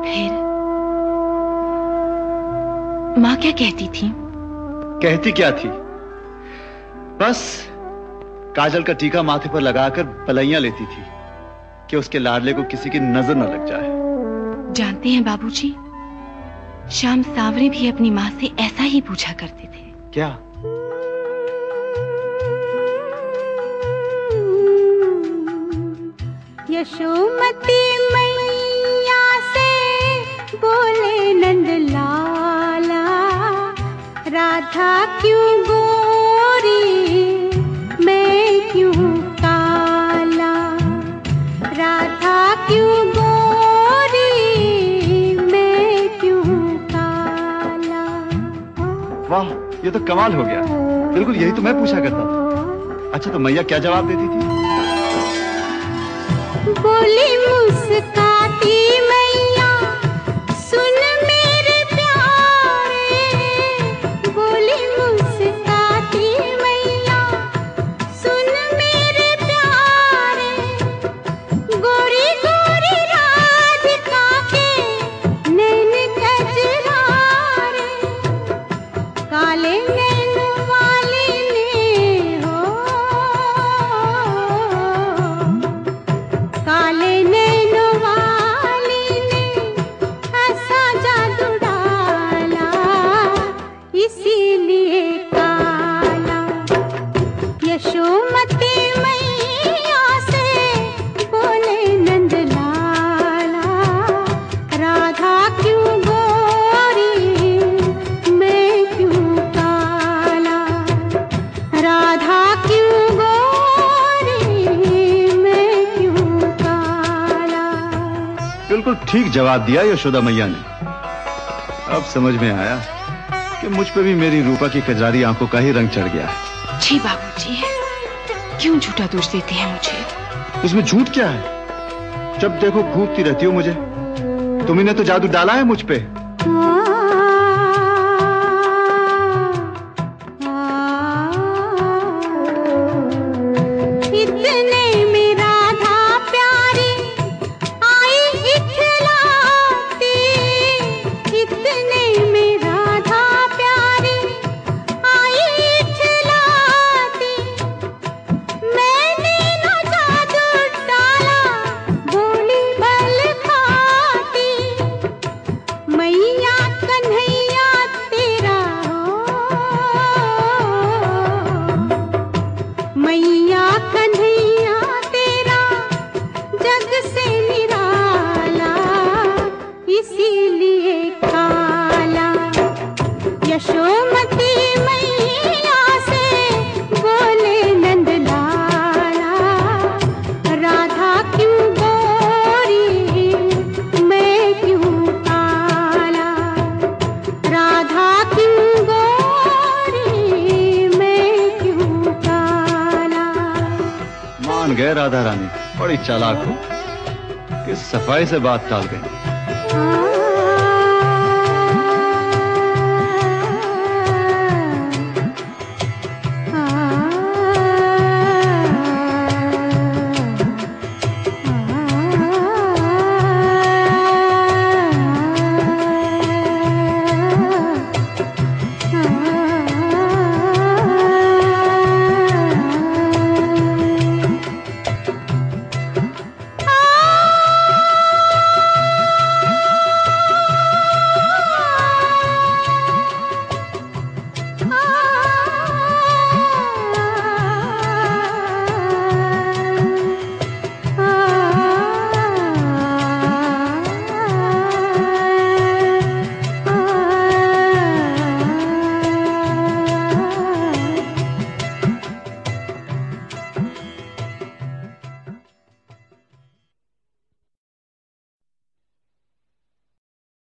फिर माँ क्या कहती थी? कहती क्या थी? बस काजल का टीका माथे पर लगाकर बलैया लेती थी कि उसके लाडले को किसी की नजर न लग जाए। जानते हैं बाबूजी, श्याम सांवरे भी अपनी माँ से ऐसा ही पूछा करते थे। क्या? यशोमती मैया से बोले नंद लाला, राधा क्यों गोरी मैं क्यों काला, राधा क्यों गोरी मैं क्यों काला। वाह, ये तो कमाल हो गया। बिल्कुल यही तो मैं पूछा करता था। अच्छा, तो मैया क्या जवाब देती थी? बोली मुस्काती मैया, सुन मेरे प्यारे, बोली मुस्काती मैया, सुन मेरे प्यारे, गोरी गोरी राधिका के नैन कजरारे, काले नैन वाली ने हो, काले नैन वाली ने ऐसा जादू डाला, इसीलिए काला। यशोमती मैया से बोले नंद लाला, राधा क्यों गोरी मैं क्यों काला, राधा क्यों गोरी मैं क्यों काला। बिल्कुल ठीक जवाब दिया यशोदा मैया ने। अब समझ में आया कि मुझ पे भी मेरी रूपा की कजरारी आंखों का ही रंग चढ़ गया है। जी बाबूजी, क्यों झूठा दोष देते हैं मुझे? इसमें झूठ क्या है? जब देखो घूरती रहती हो मुझे। तुम्ही ने तो जादू डाला है मुझ पे। इतने में राधा प्यारी आई इठलाती, इतने में राधा प्यारी आई इठलाती, मैंने न जादू डाला भोली भल खाती, मैया कन्हैया तेरा हो, मैया कन्हैया तेरा जग से निराला, इसीलिए काला। यशोमती मैया से बोले नंद लाला, राधा क्यों गोरी मैं क्यों काला, राधा क्यों गोरी मैं क्यों काला। मान गए राधा रानी, बड़ी चालाक हो कि सफाई से बात टाल गई।